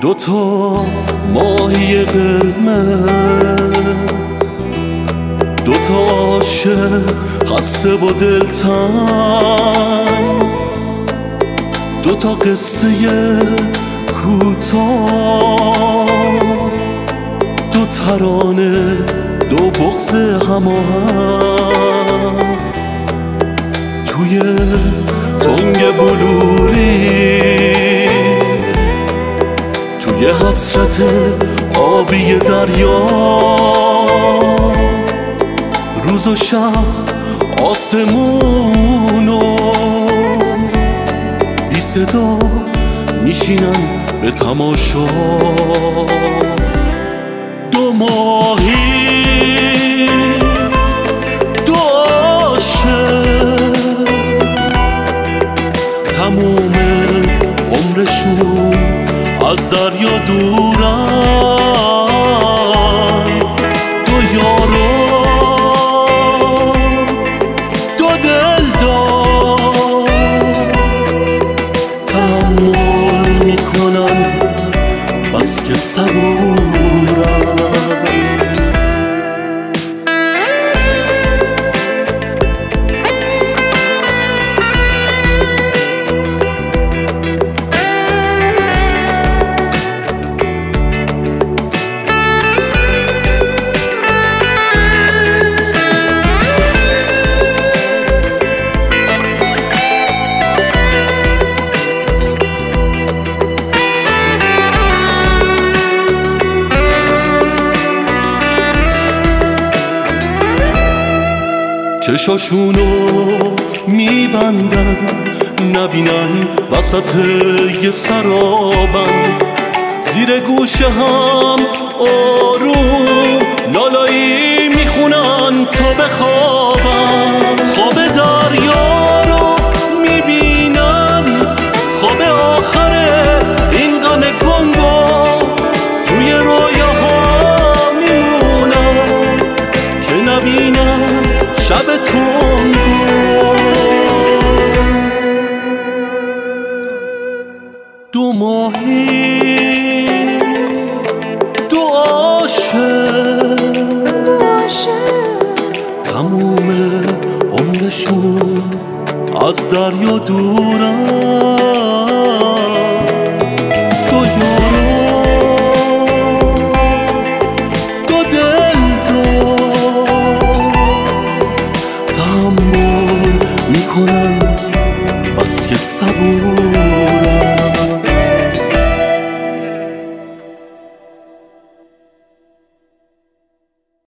دوتا ماهی قرمز، دوتا عاشق خسته و دلتنگ، دوتا قصه کوتاه، دو ترانه، دو بغض هماهنگ، توی تنگ بلوری، توی حسرت آبی دریا، روز و شب آسمونو بی صدا میشینن به تماشا. دو ماهی، دو عاشق، تموم عمرشون از دریا دورن. دو یارو، دو دلدار، تحمل میکنن بس که صبورن. چشاشونو میبندن نبینن وسط یه سرابن، زیر گوشه هم آروم لالایی میخونن تا بخوابن. خواب دریا رو میبینن، خواب آخر این غم گنگو توی رویاها میمونن که نبینن شب تنگو. دو ماهی، دو عاشق، تموم عمرشون از دریا دورن. دو یارو، دو دلدار، تحمل میکنن بس که صبورن.